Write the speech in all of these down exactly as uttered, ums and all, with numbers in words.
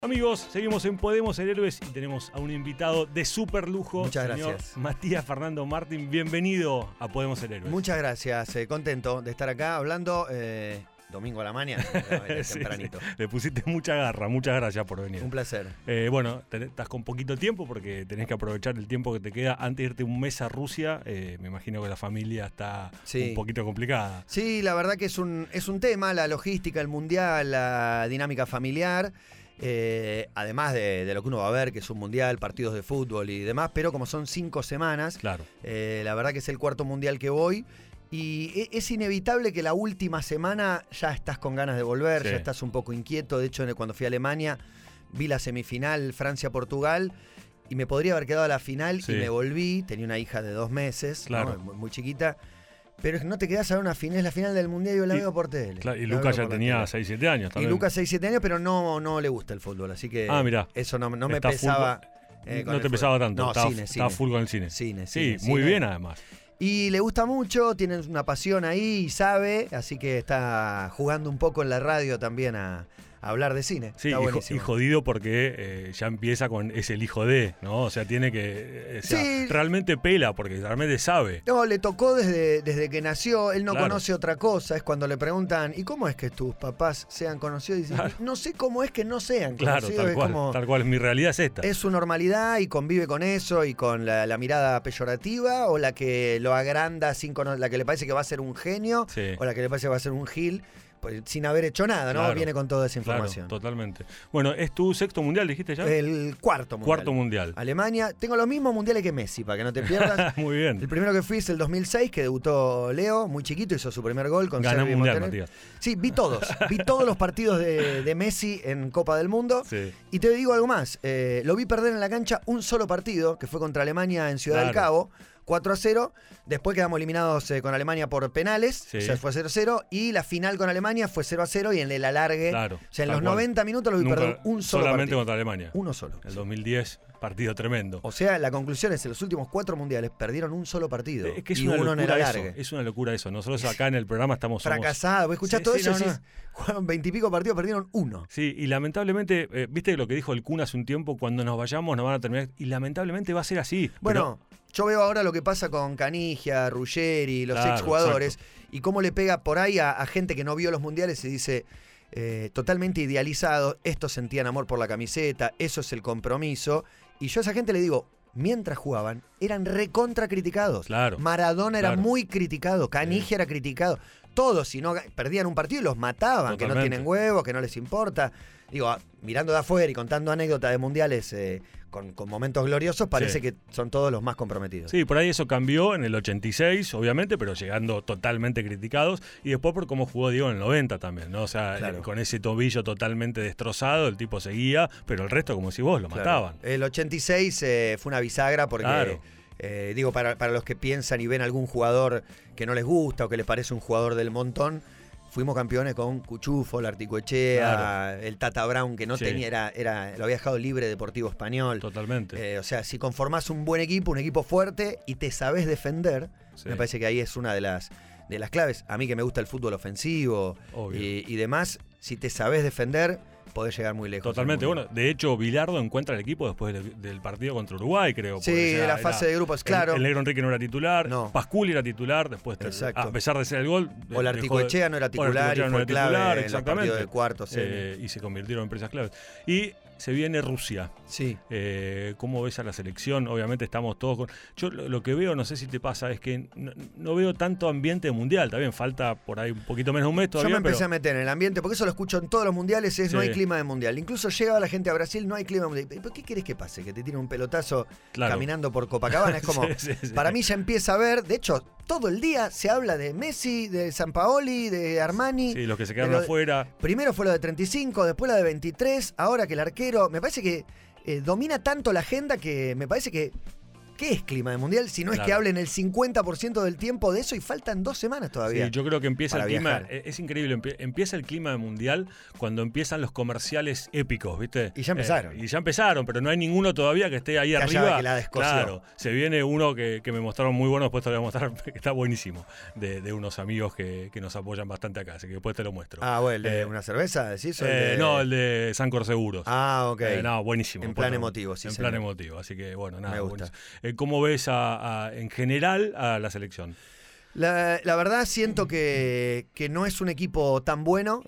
Amigos, seguimos en Podemos Ser Héroes y tenemos a un invitado de súper lujo. Muchas señor gracias. Matías Fernando Martín, bienvenido a Podemos Ser Héroes. Muchas gracias, eh, contento de estar acá hablando eh, domingo a la mañana, eh, Sí, tempranito. sí. Le pusiste mucha garra, muchas gracias por venir. Un placer. Eh, bueno, te- estás con poquito tiempo porque tenés que aprovechar el tiempo que te queda antes de irte un mes a Rusia. Eh, me imagino que la familia está Sí. un poquito complicada. Sí, la verdad que es un, es un tema, la logística, el mundial, la dinámica familiar. Eh, además de, de lo que uno va a ver, que es un mundial, partidos de fútbol y demás, pero como son cinco semanas, Claro. eh, la verdad que es el cuarto mundial que voy y e- es inevitable que la última semana ya estás con ganas de volver, Sí. ya estás un poco inquieto. De hecho, cuando fui a Alemania vi la semifinal Francia-Portugal y me podría haber quedado a la final Sí. y me volví. Tenía una hija de dos meses, Claro. ¿no? muy, muy chiquita. Pero es que no te quedás a ver una final, es la final del mundial y yo la Y- veo por tele. Claro, y La Lucas veo ya por la tenía tele. seis siete años Y también. Lucas seis siete años, pero no, no le gusta el fútbol, así que Ah, mirá. eso no, no me Está pesaba. full- eh, con no el te fútbol. pesaba tanto, No, estaba, cine, estaba cine. full con el cine. Cine, Sí, cine, muy cine. bien además. Y le gusta mucho, tiene una pasión ahí y sabe, así que está jugando un poco en la radio también a, a hablar de cine. Sí, Está y, jo- buenísimo. y jodido porque eh, ya empieza con es el hijo de, ¿no? O sea, tiene que. eh, o sea, Sí. realmente pela porque realmente sabe. No, le tocó desde, desde que nació, él no Claro. conoce otra cosa, es cuando le preguntan, ¿y cómo es que tus papás sean conocidos? Y dice, Claro. no sé cómo es que no sean Claro, conocidos. tal es cual, como- tal cual. Mi realidad es esta. ¿Es su normalidad y convive con eso y con la, la mirada peyorativa o la que lo agranda sin cono- la que le parece que va a ser un genio Sí. o la que le parece que va a ser un gil pues, sin haber hecho nada, ¿no? Claro. Viene con toda esa Claro, información. totalmente. Bueno, ¿es tu sexto mundial, dijiste ya? El cuarto mundial. Cuarto mundial. Alemania. Tengo los mismos mundiales que Messi, para que no te pierdas. Muy bien. El primero que fui es el dos mil seis, que debutó Leo, muy chiquito, hizo su primer gol con Ganó Serbia y mundial, Montenegro. Matías. Sí, vi todos. Vi todos los partidos de, de Messi en Copa del Mundo. Sí. Y te digo algo más. eh, lo vi perder en la cancha un solo partido, que fue contra Alemania en Ciudad del Claro. Cabo, cuatro a cero. Después quedamos eliminados eh, con Alemania por penales, Sí. o sea, fue cero a cero. Y la final con Alemania fue cero a cero y en el alargue. Claro, O sea, en tal los cual. noventa minutos lo vi Nunca- perder un solo solamente partido. contra Alemania. Uno solo. El dos mil diez, partido tremendo. O sea, la conclusión es que los últimos cuatro mundiales perdieron un solo partido. Es que es y una uno en el locura eso. alargue. Es una locura eso. Nosotros acá en el programa estamos somos- Fracasado. Vos escuchás Sí, todo sí, eso no, y decís, no. jugaron veintipico partidos, perdieron uno. Sí, y lamentablemente, eh, viste lo que dijo el Kun hace un tiempo, cuando nos vayamos nos van a terminar, y lamentablemente va a ser así. Bueno, yo veo ahora lo que pasa con Canigia, Ruggeri, los Claro, exjugadores, y cómo le pega por ahí a, a gente que no vio los mundiales y dice, eh, totalmente idealizado, estos sentían amor por la camiseta, eso es el compromiso. Y yo a esa gente le digo, mientras jugaban, eran recontra criticados. Claro, Maradona era claro. muy criticado, Canigia era criticado. Todos, si no perdían un partido, los mataban, que no Totalmente. tienen huevos, que no les importa. Digo, ah, mirando de afuera y contando anécdotas de mundiales eh, con, con momentos gloriosos, parece Sí. que son todos los más comprometidos. Sí, por ahí eso cambió en el ochenta y seis, obviamente, pero llegando totalmente criticados. Y después por cómo jugó Diego en el noventa también, ¿no? O sea, Claro. eh, con ese tobillo totalmente destrozado, el tipo seguía, pero el resto, como si vos, lo Claro. mataban. El ochenta y seis eh, fue una bisagra porque, Claro. eh, digo, para, para los que piensan y ven algún jugador que no les gusta o que les parece un jugador del montón, fuimos campeones con Cuchufo, Larticoechea, Claro. el Tata Brown, que no Sí. tenía, era, era, lo había dejado libre Deportivo Español. Totalmente. Eh, o sea, si conformás un buen equipo, un equipo fuerte y te sabés defender, Sí. me parece que ahí es una de las, de las claves. A mí que me gusta el fútbol ofensivo Obvio. y, y demás, si te sabés defender, podés llegar muy lejos. Totalmente. en el mundo. Bueno, de hecho, Bilardo encuentra el equipo después del, del partido contra Uruguay, creo. Sí, porque de ya la fase era- de grupos, el- claro. El, negro Enrique no era titular, No. Pasculi era titular, después, te- Exacto. a pesar de ser el gol. O dejó Larticoechea de- no era o titular Larticoechea y no fue era clave titular, en los exactamente. partidos del cuarto, semi. Eh, y se convirtieron en presas claves. Y se viene Rusia. Sí. Eh, ¿Cómo ves a la selección? Obviamente estamos todos con... Yo lo, lo que veo, no sé si te pasa, es que no, no veo tanto ambiente mundial. También falta por ahí un poquito menos de un mes Yo todavía, me empecé pero... a meter en el ambiente, porque eso lo escucho en todos los mundiales, es no Sí. hay clima de mundial. Incluso llegaba la gente a Brasil, no hay clima de mundial. ¿Pero qué querés que pase? Que te tiren un pelotazo Claro. caminando por Copacabana. Es como, Sí, sí, sí. para mí ya empieza a ver, de hecho, todo el día se habla de Messi, de Sampaoli, de Armani. Sí, los que se quedaron de lo- afuera. Primero fue lo de treinta y cinco, después la de veintitrés, ahora que el arquero, me parece que eh, domina tanto la agenda que me parece que, ¿qué es clima de mundial? Si no es Claro. que hablen el cincuenta por ciento del tiempo de eso y faltan dos semanas todavía. Sí, yo creo que empieza el para clima, viajar. es, es increíble, empie- empieza el clima de mundial cuando empiezan los comerciales épicos, ¿viste? Y ya empezaron. Eh, y ya empezaron, pero no hay ninguno todavía que esté ahí Que haya- arriba. que la descoció. Claro, se viene uno que, que me mostraron muy bueno, después te lo voy a mostrar, que está buenísimo, de, de unos amigos que, que nos apoyan bastante acá, así que después te lo muestro. Ah, bueno, ¿el de Eh, una cerveza? ¿Decís? ¿O el Eh, de- No, el de Sancor Seguros. Ah, ok. Eh, no, buenísimo. En plan Bueno, emotivo, sí, En señor. plan emotivo, así que bueno, nada. Me gusta. buenísimo. Eh, ¿Cómo ves a, a- en general a la selección? La, la verdad siento que, que no es un equipo tan bueno.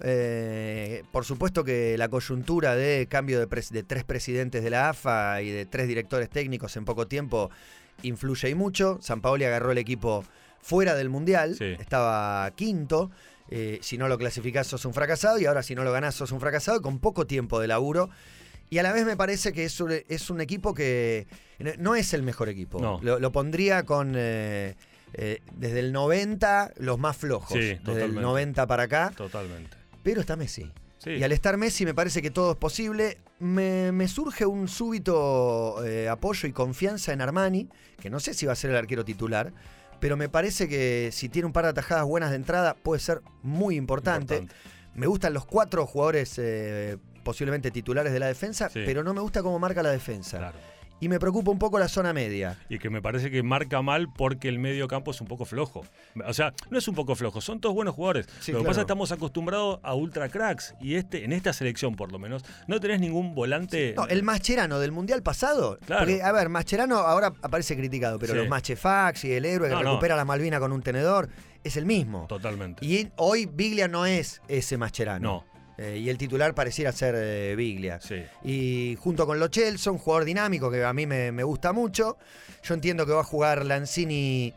Eh, por supuesto que la coyuntura de cambio de, pres- de tres presidentes de la A F A y de tres directores técnicos en poco tiempo influye y mucho. Sampaoli agarró el equipo fuera del Mundial, Sí. estaba quinto. Eh, si no lo clasificás sos un fracasado y ahora si no lo ganás sos un fracasado con poco tiempo de laburo. Y a la vez me parece que es un, es un equipo que no es el mejor equipo. No. Lo, lo pondría con... eh, eh, desde el noventa, los más flojos. Sí, desde totalmente. el noventa para acá. Totalmente. Pero está Messi. Sí. Y al estar Messi me parece que todo es posible. Me, me surge un súbito eh, apoyo y confianza en Armani, que no sé si va a ser el arquero titular, pero me parece que si tiene un par de atajadas buenas de entrada puede ser muy importante. Importante. Me gustan los cuatro jugadores eh, posiblemente titulares de la defensa, Sí. pero no me gusta cómo marca la defensa. Claro. Y me preocupa un poco la zona media. Y que me parece que marca mal porque el medio campo es un poco flojo. O sea, no es un poco flojo, son todos buenos jugadores. Sí, lo que claro. pasa es que estamos acostumbrados a ultra cracks. Y este, en esta selección, por lo menos, no tenés ningún volante. No, el Mascherano del Mundial pasado. Claro. Porque, a ver, Mascherano ahora aparece criticado, pero Sí. los Machefax y el héroe que No, no. recupera la Malvina con un tenedor es el mismo. Totalmente. Y hoy Biglia no es ese Mascherano. No. Eh, y el titular pareciera ser eh, Biglia. Sí. Y junto con Lo Celso, un jugador dinámico que a mí me, me gusta mucho. Yo entiendo que va a jugar Lanzini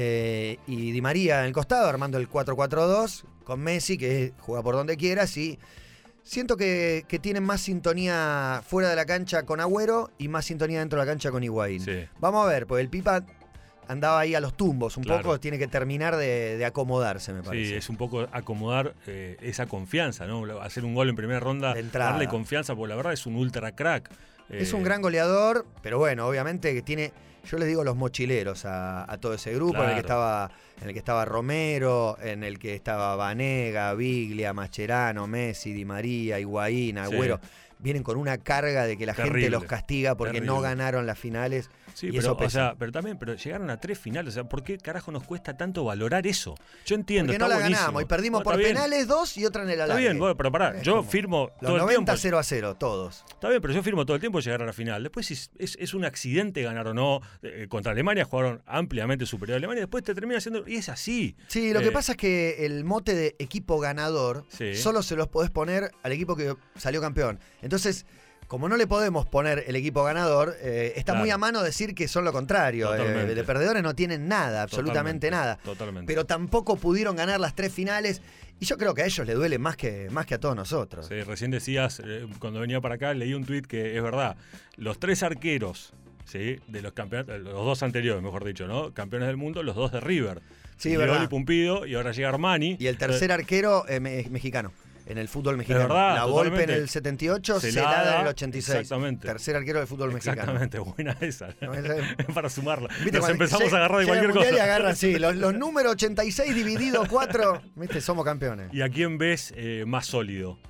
eh, y Di María en el costado, armando el cuatro cuatro dos, con Messi, que juega por donde quieras. Y siento que, que tienen más sintonía fuera de la cancha con Agüero y más sintonía dentro de la cancha con Higuaín. Sí. Vamos a ver, pues el Pipa andaba ahí a los tumbos un Claro. poco, tiene que terminar de, de acomodarse, me Sí, parece. es un poco acomodar eh, esa confianza, ¿no? Hacer un gol en primera ronda, De entrada. darle confianza, porque la verdad es un ultra crack. Es Eh, un gran goleador, pero bueno, obviamente que tiene, yo les digo los mochileros a, a todo ese grupo, en el que Claro. estaba, en el que estaba Romero, en el que estaba Vanega, Biglia, Mascherano, Messi, Di María, Higuaín, Agüero. Vienen con una carga de que la gente Terrible, los castiga porque no terrible. ganaron las finales. Sí, y pero, eso o pesa. sea, pero también, pero llegaron a tres finales. O sea, ¿por qué carajo nos cuesta tanto valorar eso? Yo entiendo, Porque no está la buenísimo. ganamos y perdimos No, por está bien, penales dos y otra en el Está alargue. bien, bueno, pero pará, Es yo como firmo Los todo el noventa tiempo. cero a cero, todos. Está bien, pero yo firmo todo el tiempo llegar a la final. Después si es, es, es un accidente ganar o no. Eh, contra Alemania jugaron ampliamente superior a Alemania. Después te termina siendo. Y es así. Sí, lo Eh, que pasa es que el mote de equipo ganador Sí. solo se los podés poner al equipo que salió campeón. Entonces, como no le podemos poner el equipo ganador, eh, está Claro. muy a mano decir que son lo contrario. Eh, Totalmente. de perdedores no tienen nada, absolutamente Totalmente, nada. Totalmente. Pero tampoco pudieron ganar las tres finales. Y yo creo que a ellos les duele más que, más que a todos nosotros. Sí, recién decías, eh, cuando venía para acá, leí un tuit que es verdad. Los tres arqueros, ¿sí? De los campeonatos, los dos anteriores, mejor dicho, ¿no? Campeones del mundo, los dos de River. Sí, Scioli, verdad. Pumpido, y ahora llega Armani. Y el tercer arquero eh, me- mexicano. En el fútbol mexicano. verdad, la Volpe en totalmente. el setenta y ocho, Celada, Celada en el ochenta y seis. exactamente. Tercer arquero del fútbol mexicano. Exactamente, buena esa. No, esa- Para sumarla. ¿Viste? Nos Cuando empezamos llega- a agarrar de llega el cualquier mundial cosa. Y agarran, sí, los, los números ochenta y seis dividido cuatro, ¿viste? Somos campeones. ¿Y a quién ves eh, más sólido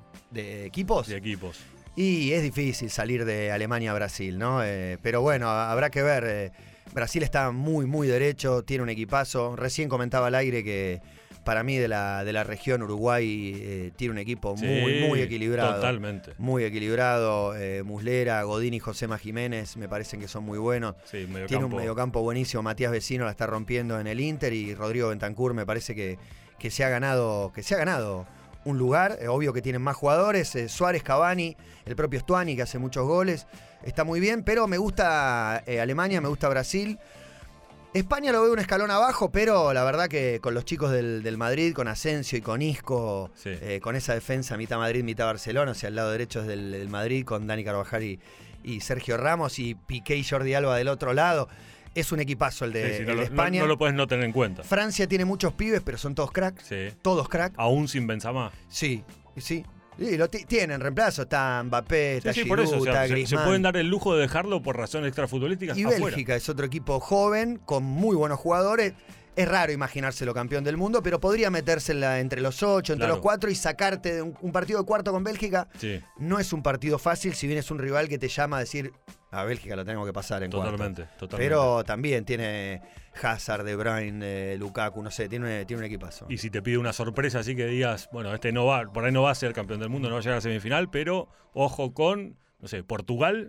¿De equipos? de equipos? Y es difícil salir de Alemania a Brasil, ¿no? Eh, pero bueno, habrá que ver. eh, Brasil está muy, muy derecho, tiene un equipazo. Recién comentaba al aire que para mí de la, de la región Uruguay eh, tiene un equipo muy, Sí, muy equilibrado. Totalmente. Muy equilibrado. Eh, Muslera, Godín y Josema Jiménez me parecen que son muy buenos. Sí, medio Tiene campo. un mediocampo buenísimo. Matías Vecino la está rompiendo en el Inter y Rodrigo Bentancur me parece que, que se ha ganado, que se ha ganado un lugar. Eh, obvio que tienen más jugadores. eh, Suárez, Cavani, el propio Stuani que hace muchos goles. Está muy bien, pero me gusta eh, Alemania, me gusta Brasil. España lo veo un escalón abajo, pero la verdad que con los chicos del, del Madrid, con Asensio y con Isco, Sí. eh, con esa defensa mitad Madrid, mitad Barcelona, o sea, al lado derecho es del, del Madrid, con Dani Carvajal y, y Sergio Ramos y Piqué y Jordi Alba del otro lado. Es un equipazo el de, Sí, sí, el no, de lo- España. no- no lo puedes no tener en cuenta. Francia tiene muchos pibes, pero son todos cracks. Sí. Todos cracks. Aún sin Benzema. Sí, sí. Sí, lo tienen reemplazo, está Mbappé, está sí, sí, Giroud, por eso, o sea, está se, Griezmann. se pueden dar el lujo de dejarlo por razones extrafutbolísticas Y afuera. Bélgica es otro equipo joven, con muy buenos jugadores. Es raro imaginárselo campeón del mundo, pero podría meterse en la, entre los ocho, entre Claro. los cuatro y sacarte de un, un partido de cuarto con Bélgica. Sí, No es un partido fácil, si bien es un rival que te llama a decir, a Bélgica lo tenemos que pasar en totalmente, cuarto. totalmente. Pero también tiene Hazard, De Bruyne, eh, Lukaku, no sé, tiene, tiene un equipazo. Y si te pide una sorpresa así que digas, bueno, este no va, por ahí no va a ser campeón del mundo, no va a llegar a semifinal, pero ojo con, no sé, Portugal.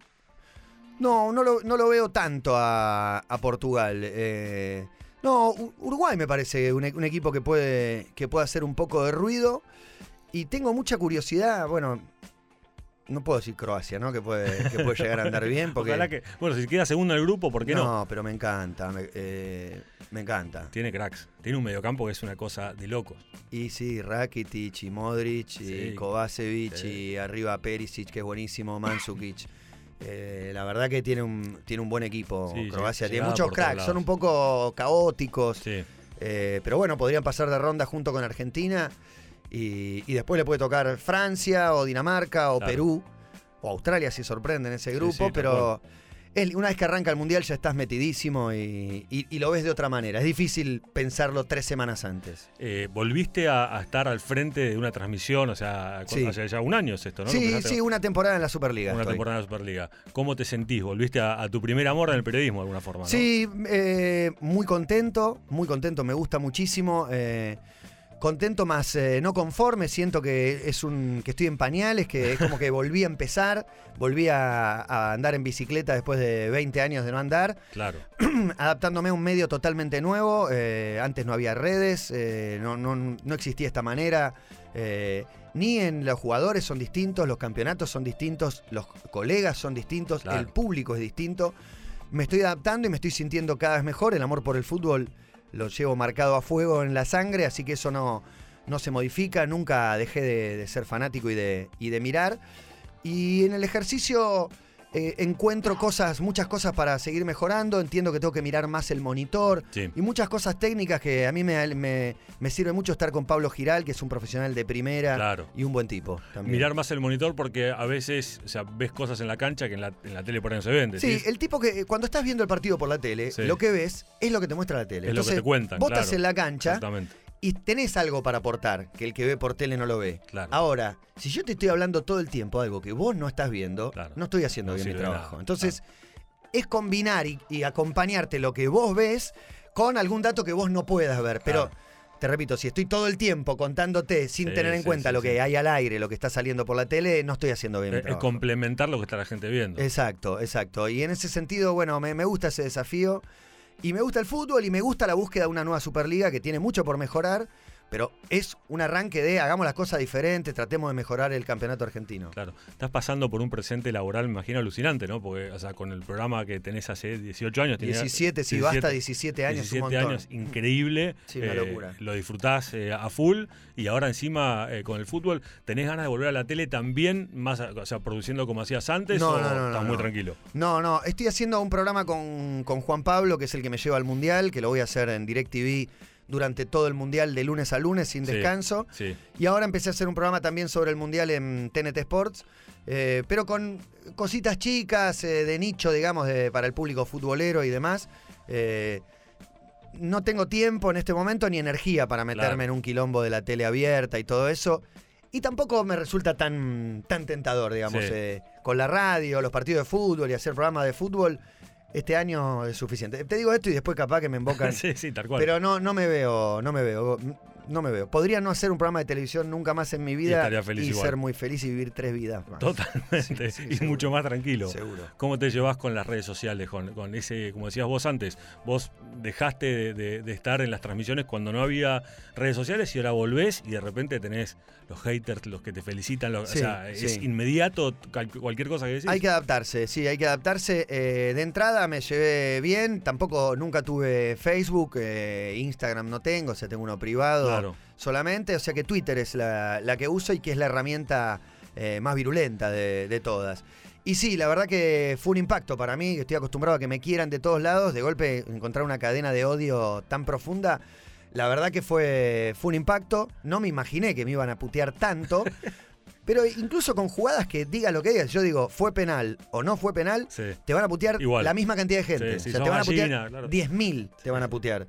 No, no lo, no lo veo tanto a, a Portugal. Eh, no, U- Uruguay me parece un, e- un equipo que puede, que puede hacer un poco de ruido. Y tengo mucha curiosidad, bueno, no puedo decir Croacia, ¿no? Que puede, que puede llegar a andar bien. Porque, Ojalá que, bueno, si queda segundo en el grupo, ¿por qué no? no, pero me encanta, me, eh, me encanta. Tiene cracks, tiene un mediocampo que es una cosa de locos. Y sí, Rakitic y Modric Sí. y Kovacevic Sí. y arriba Perisic, que es buenísimo, Mandzukic. Eh, la verdad que tiene un, tiene un buen equipo Sí, Croacia. llegada Tiene muchos por todos cracks, son lados. un poco caóticos. Sí, Eh, pero bueno, podrían pasar de ronda junto con Argentina. Y, y después le puede tocar Francia o Dinamarca o Claro. Perú. O Australia si sorprende en ese Sí, grupo. sí, tal pero es- una vez que arranca el Mundial ya estás metidísimo y, y- y lo ves de otra manera. Es difícil pensarlo tres semanas antes. Eh, volviste a, a estar al frente de una transmisión, o sea, Sí. hace ya un año es esto, ¿no? Lo Sí, empezaste- sí, una temporada en la Superliga. Una estoy. temporada de la Superliga. ¿Cómo te sentís? ¿Volviste a, a tu primer amor en el periodismo de alguna forma? ¿no? Sí, eh, muy contento, muy contento, me gusta muchísimo. eh, contento más eh, no conforme, siento que es un que estoy en pañales, que es como que volví a empezar, volví a, a andar en bicicleta después de veinte años de no andar, Claro. adaptándome a un medio totalmente nuevo. eh, antes no había redes, eh, no, no, no existía esta manera. eh, ni en los jugadores son distintos, los campeonatos son distintos, los colegas son distintos, Claro. el público es distinto. Me estoy adaptando y me estoy sintiendo cada vez mejor. El amor por el fútbol lo llevo marcado a fuego en la sangre, así que eso no, no se modifica. Nunca dejé de, de ser fanático y de, y de mirar. Y en el ejercicio eh, encuentro cosas, muchas cosas para seguir mejorando. Entiendo que tengo que mirar más el monitor Sí. y muchas cosas técnicas que a mí me, me, me sirve mucho estar con Pablo Giral, que es un profesional de primera Claro. y un buen tipo también. Mirar más el monitor porque a veces, o sea, ves cosas en la cancha que en la, en la tele por ahí no se ven. Sí, decís, el tipo que eh, cuando estás viendo el partido por la tele, Sí. lo que ves es lo que te muestra la tele. Es lo que Entonces, te cuentan, vos estás claro. en la cancha Exactamente. y tenés algo para aportar, que el que ve por tele no lo ve. Claro. Ahora, si yo te estoy hablando todo el tiempo de algo que vos no estás viendo, Claro. no estoy haciendo No bien mi sirve de trabajo. nada, Entonces, es combinar y, y acompañarte lo que vos ves con algún dato que vos no puedas ver. Pero, Claro. te repito, si estoy todo el tiempo contándote sin Sí, tener en sí, cuenta sí, lo sí. que hay al aire, lo que está saliendo por la tele, no estoy haciendo bien mi Es, es trabajo. complementar lo que está la gente viendo. Exacto, exacto. Y en ese sentido, bueno, me, me gusta ese desafío. Y me gusta el fútbol y me gusta la búsqueda de una nueva Superliga que tiene mucho por mejorar, pero es un arranque de hagamos las cosas diferentes, tratemos de mejorar el campeonato argentino. Claro. Estás pasando por un presente laboral, me imagino, alucinante, ¿no? Porque, o sea, con el programa que tenés hace dieciocho años. tenés- diecisiete, si basta, diecisiete años, un diecisiete montón. años, increíble. Sí, una eh, locura. Lo disfrutás eh, a full y ahora encima eh, con el fútbol, ¿tenés ganas de volver a la tele también, más, a- o sea, produciendo como hacías antes No, o no, no, no, estás muy no. tranquilo? No, no, estoy haciendo un programa con, con Juan Pablo, que es el que me lleva al Mundial, que lo voy a hacer en DirecTV durante todo el Mundial de lunes a lunes sin Sí. descanso. Sí, Y ahora empecé a hacer un programa también sobre el Mundial en T N T Sports, eh, pero con cositas chicas, eh, de nicho, digamos, de- para el público futbolero y demás. Eh, no tengo tiempo en este momento ni energía para meterme Claro. en un quilombo de la tele abierta y todo eso. Y tampoco me resulta tan, tan tentador, digamos, Sí. eh, con la radio, los partidos de fútbol y hacer programas de fútbol. Este año es suficiente. Te digo esto y después capaz que me invocan. sí, sí, tal cual. Pero no, no me veo, no me veo, no me veo. Podría no hacer un programa de televisión nunca más en mi vida estaría feliz y igual. ser muy feliz y vivir tres vidas más. Totalmente. Sí, sí, y seguro. mucho más tranquilo. Seguro. ¿Cómo te llevas con las redes sociales? Con, con ese, como decías vos antes, vos dejaste de, de- de estar en las transmisiones cuando no había redes sociales y ahora volvés y de repente tenés los haters, los que te felicitan, los- Sí, o sea, sí. es inmediato cal- cualquier cosa que decís. Hay que adaptarse, sí, hay que adaptarse. Eh, de entrada me llevé bien, tampoco nunca tuve Facebook, eh, Instagram no tengo, o sea, tengo uno privado Claro. solamente, o sea que Twitter es la, la que uso y que es la herramienta eh, más virulenta de, de todas. Y sí, la verdad que fue un impacto para mí, que estoy acostumbrado a que me quieran de todos lados, de golpe encontrar una cadena de odio tan profunda. La verdad que fue, fue un impacto, no me imaginé que me iban a putear tanto, Pero incluso con jugadas que diga lo que digas, yo digo, fue penal o no fue penal, Sí. te van a putear Igual. la misma cantidad de gente. Sí, sí, o sea, sos te van a gallina, putear claro. diez mil te van a putear.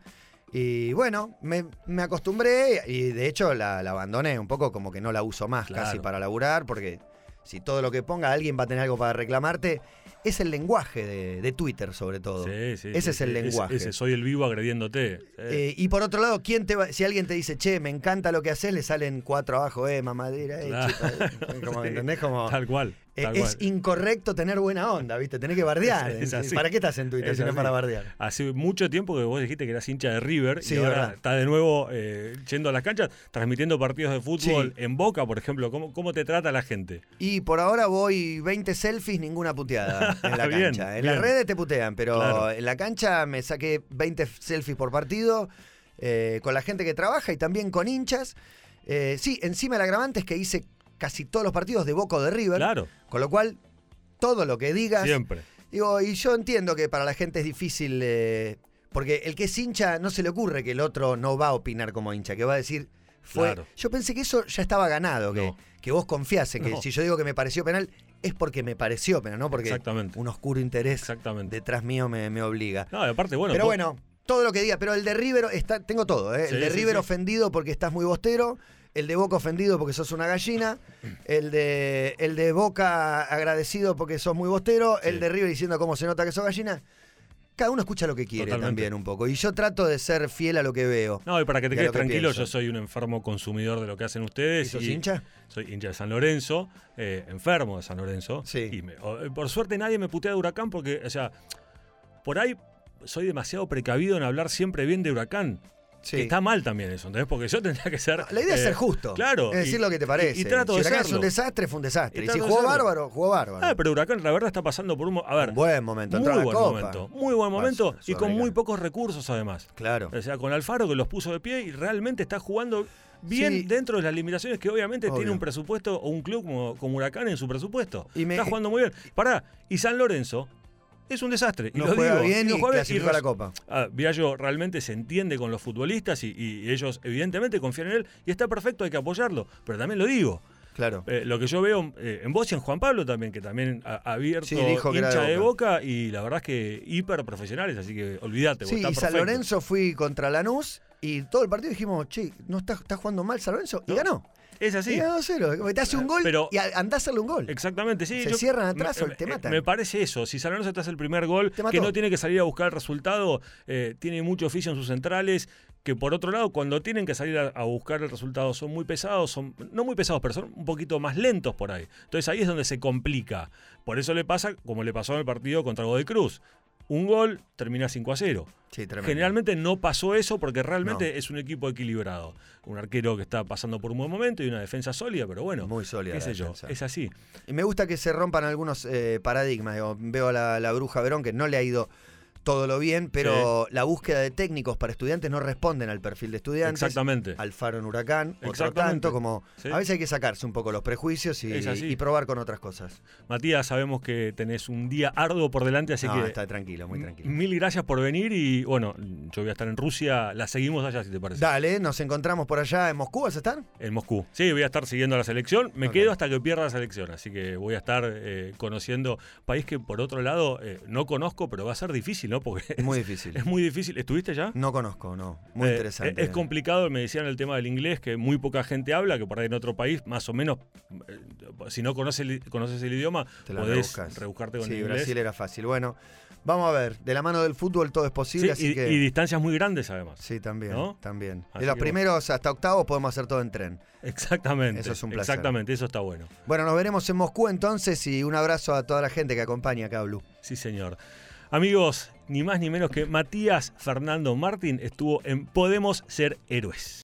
Y bueno, me, me acostumbré y de hecho la, la abandoné un poco, como que no la uso más Claro. casi para laburar, porque si todo lo que ponga alguien va a tener algo para reclamarte. Es el lenguaje de, de Twitter, sobre todo. Sí, sí, ese sí, es el sí. lenguaje. Ese, ese, soy el vivo agrediéndote. Sí. Eh, y por otro lado, ¿quién te va, si alguien te dice, che, me encanta lo que haces, le salen cuatro abajo, eh, mamadera, eh, Claro. chupa, eh. Como, Sí. ¿entendés? Como, Tal cual. eh, Tal es cual. incorrecto tener buena onda, ¿viste? Tenés que bardear. Es- es así. ¿Para qué estás en Twitter Es si no es así. para bardear? Hace mucho tiempo que vos dijiste que eras hincha de River Sí, y ahora verdad. está de nuevo eh, yendo a las canchas, transmitiendo partidos de fútbol Sí. en Boca, por ejemplo. ¿Cómo, cómo te trata la gente? Y por ahora voy veinte selfies, ninguna puteada en la Bien, cancha. En bien. las redes te putean, pero Claro. en la cancha me saqué veinte selfies por partido eh, con la gente que trabaja y también con hinchas. Eh, sí, encima el agravante es que hice casi todos los partidos de Boca o de River. Claro, Con lo cual, todo lo que digas. siempre. Digo, y yo entiendo que para la gente es difícil, eh, porque el que es hincha no se le ocurre que el otro no va a opinar como hincha, que va a decir, fue. Claro. Yo pensé que eso ya estaba ganado, que, No. que vos confiás en que No. si yo digo que me pareció penal, es porque me pareció penal, no porque Exactamente. un oscuro interés Exactamente. detrás mío me, me obliga. No, y aparte, bueno. Pero vos- bueno, todo lo que diga, pero el de River está, tengo todo, ¿eh? Sí, El de sí, River sí. ofendido porque estás muy bostero, el de Boca ofendido porque sos una gallina, el de, el de Boca agradecido porque sos muy bostero, Sí. el de River diciendo cómo se nota que sos gallina. Cada uno escucha lo que quiere Totalmente. también un poco. Y yo trato de ser fiel a lo que veo. No, y para que te y a quedes lo que tranquilo, pienso. yo soy un enfermo consumidor de lo que hacen ¿Y ustedes. sos y hincha? Soy hincha de San Lorenzo, eh, enfermo de San Lorenzo. Sí. Y me- o- por suerte nadie me putea de Huracán porque, o sea, por ahí soy demasiado precavido en hablar siempre bien de Huracán. Sí. Que está mal también eso, ¿entendés? Porque yo tendría que ser... No, la idea es eh, ser justo. Claro. Es decir y- lo que te parece. Y, y trato si de Huracán es serlo. un desastre, fue un desastre. Y Y, si trato de jugó serlo. bárbaro, jugó bárbaro. Ah, pero Huracán la verdad está pasando por un... mo- A ver, un buen momento. muy Entró a la buen Copa. momento. Muy buen momento Bueno, y con muy Sudamericano. pocos recursos además. Claro. O sea, con Alfaro que los puso de pie y realmente está jugando bien Sí. dentro de las limitaciones que obviamente Obvio. tiene un presupuesto o un club como, como Huracán en su presupuesto. Y me- Está jugando muy bien. Pará, y San Lorenzo es un desastre. Y No lo juega digo, bien no y juega bien, clasificó a la res- Copa. Ah, Viallo realmente se entiende con los futbolistas y, y ellos evidentemente confían en él y está perfecto, hay que apoyarlo. Pero también lo digo. Claro. Eh, lo que yo veo eh, en vos y en Juan Pablo también, que también ha, ha abierto Sí, dijo que era hincha de de Boca. Boca y la verdad es que hiper profesionales, así que olvídate. vos, Sí, está y San perfecto. Lorenzo fui contra Lanús y todo el partido dijimos, che, no está, está jugando mal San Lorenzo. Y No, ganó. Es así. Y ganó dos cero. Te hace un gol Pero- y a- andá a hacerle un gol. Exactamente, sí. Se yo- cierran atrás me, o te me- matan. Me parece eso. Si San Lorenzo te hace el primer gol, Te mató. que no tiene que salir a buscar el resultado, eh, tiene mucho oficio en sus centrales, que por otro lado, cuando tienen que salir a, a buscar el resultado, son muy pesados, son no muy pesados, pero son un poquito más lentos por ahí. Entonces ahí es donde se complica. Por eso le pasa, como le pasó en el partido contra Godoy Cruz. Un gol termina cinco a cero. Sí, tremendo. Generalmente no pasó eso porque realmente No. es un equipo equilibrado. Un arquero que está pasando por un buen momento y una defensa sólida, pero bueno, Muy sólida qué la sé yo, defensa. es así. Y me gusta que se rompan algunos eh, paradigmas. Digo, veo a la, la Bruja Verón que no le ha ido todo lo bien, pero la búsqueda de técnicos para estudiantes no responden al perfil de estudiantes. Exactamente. Alfaro en Huracán, otro Exactamente. tanto, como Sí. a veces hay que sacarse un poco los prejuicios y, Es así. y probar con otras cosas. Matías, sabemos que tenés un día arduo por delante, así No, que está tranquilo, muy tranquilo. mil gracias por venir y bueno, yo voy a estar en Rusia, la seguimos allá si te parece. Dale, nos encontramos por allá en Moscú, ¿vas a estar? En Moscú. Sí, voy a estar siguiendo la selección. Me Ok. quedo hasta que pierda la selección. Así que voy a estar eh, conociendo país que por otro lado eh, no conozco, pero va a ser difícil, ¿no? Porque Muy es, difícil. es muy difícil. ¿Estuviste ya? No conozco, no. Muy Eh, interesante. Es, es complicado, me decían el tema del inglés, que muy poca gente habla, que por ahí en otro país, más o menos, eh, si no conoces el, conoces el idioma, Te la podés rebuscas. rebuscarte con Sí, el inglés. Brasil era fácil. Bueno, vamos a ver. De la mano del fútbol todo es posible, Sí, así y, que... y distancias muy grandes además. Sí, también, ¿No? también. Así De los que primeros hasta octavos podemos hacer todo en tren. Exactamente. Eso es un placer. Exactamente, eso está bueno. Bueno, nos veremos en Moscú entonces y un abrazo a toda la gente que acompaña acá a Blue. Sí, señor. Amigos, ni más ni menos que Matías Fernando Martín estuvo en Podemos Ser Héroes.